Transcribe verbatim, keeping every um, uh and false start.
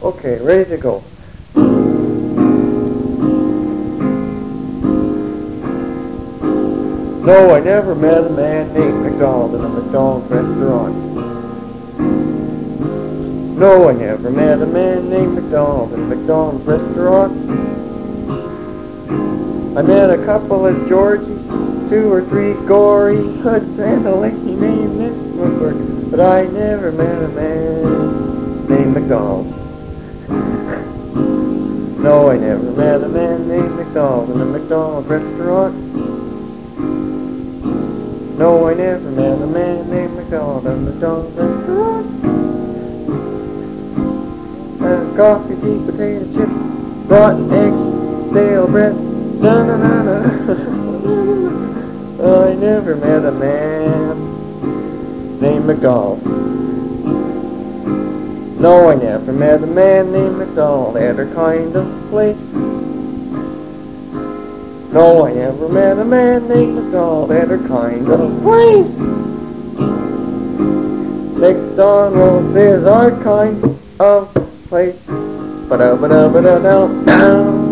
Okay, ready to go. No, I never met a man named McDonald in a McDonald's restaurant. No, I never met a man named McDonald in a McDonald's restaurant. I met a couple of Georgies, two or three gory hoods, and a lady named Miss McGurk, but I never met a man named McDonald. No, I never met a man named McDonald in a McDonald's restaurant. No, I never met a man named McDonald in a McDonald's restaurant. Uh, coffee, tea, potato chips, rotten eggs, stale bread. Na na na na. I never met a man named McDonald. No, I never met a man named McDonald at her kind of place. No, I never met a man named McDonald at her kind of place. McDonald's is our kind of place. Ba-da-ba-da-ba-da-down.